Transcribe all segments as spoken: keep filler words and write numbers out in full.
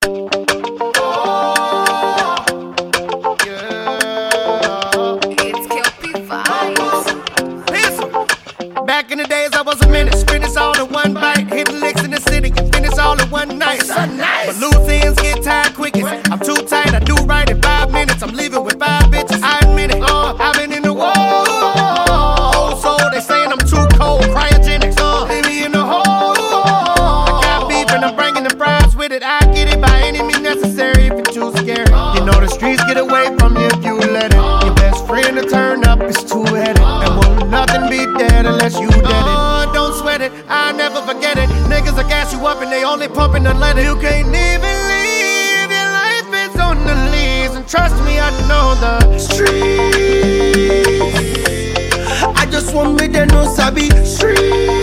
Back in the days, I was a minute. Finish all in one bite. Hitting licks in the city and finish all in one night. So nice. But loose ends get tired quickest. I'm too tight, I do right in five minutes. I'm leaving with five bitches. I admit it. Uh, I've been in the war. Old soul, they saying I'm too cold. Cryogenics. Uh, leave me in the hole. I got beef and I'm bringing the fries with it. I get it by any means necessary if it's too scary. You know the streets get away from you if you let it. Your best friend to turn up is two-headed. And won't nothing be dead unless you dead it. Oh, don't sweat it, I'll never forget it. Niggas will gas you up and they only pumping unleaded. You can't even leave, your life is on the leaves. And trust me, I know the streets. I just want me to know sabi street.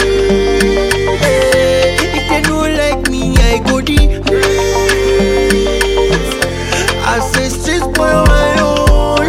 If they don't like me, I go deep. I say streets boy on my own.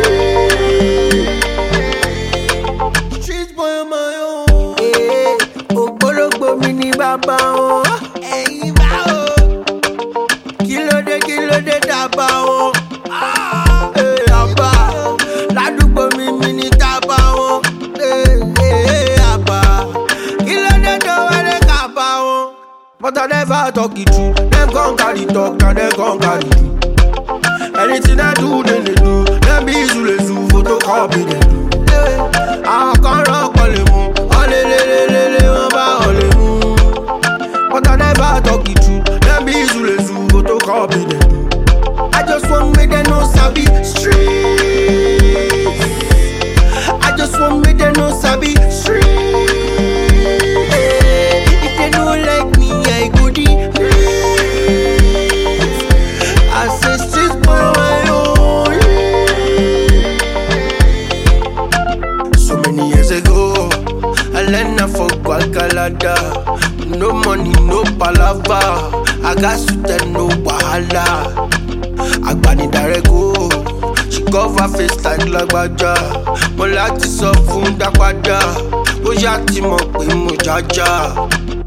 Streets boy on my own. Hey, Ogbologbo mi ni baba o. Ẹyin bá o. Kílódé kílódé dábà o. Hey, àbá. Ládùúgbò mi mi ni tábà o. Hey, hey, àbá. Kílódé tó wẹ́rẹ́ kábà o. But I never talk it true. Them gon' carry talk and them gon' carry do. Anything I do, then they do. Them be zule zu, photocopy they do. I can't rock all the moon. All the le le le le, one by all the moon. But I never talk it true. Them be zule zu, photocopy they do. I just want me they know sabi street. I just want me they know sabi street. If they don't like me, I go deep. I say streets boy on my own. So many years ago, I learned I forgot Calada. No money, no palava. I got suit and no wahala. Agbani darego, she cover face like lagbaja. Mo láti sọ fún dápadà, ó yá tí mo pè mo jájá.